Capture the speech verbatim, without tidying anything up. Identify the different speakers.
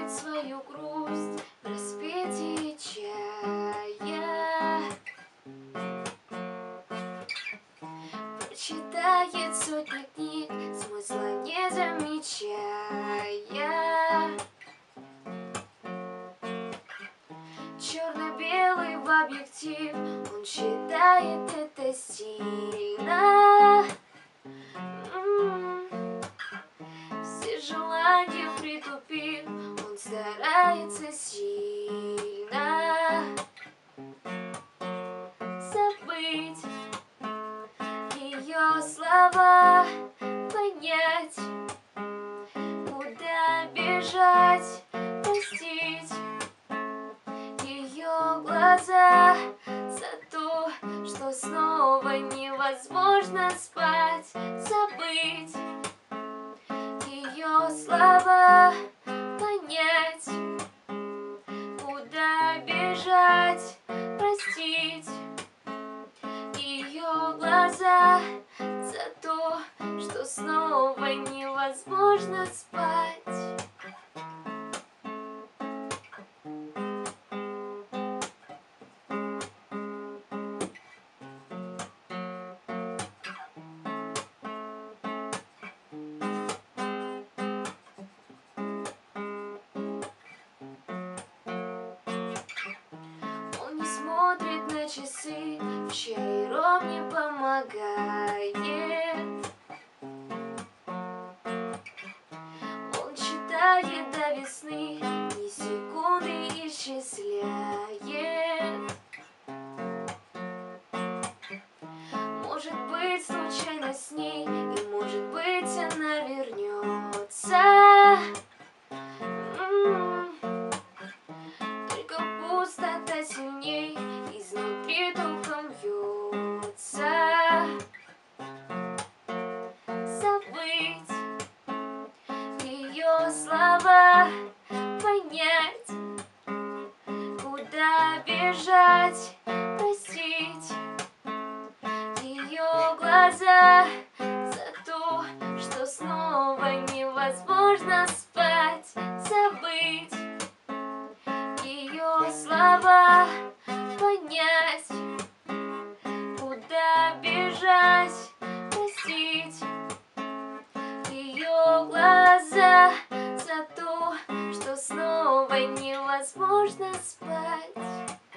Speaker 1: скроет свою грусть в распитии чая. Прочитает сотни книг, смысла не замечая. Черно-белый в объектив, он считает это стильно. М-м-м. Все желания притупив, он старается сильно забыть ее слова, понять, куда бежать, простить ее глаза за то, что снова невозможно спать, забыть ее слова, понять, куда бежать, простить ее глаза за то, что снова невозможно спать. Он не смотрит на часы, вчером не помогает. Он читает до весны, ни секунды исчисляет. Может быть, случайно с ней, и может быть, она вернется. М-м-м. Только пустота сильней, изнутри толком бьется. Забыть ее слова, понять, куда бежать, простить ее глаза за то, что снова невозможно спать, забыть ее слова, понять, куда бежать, простить ее глаза за то, что снова невозможно спать.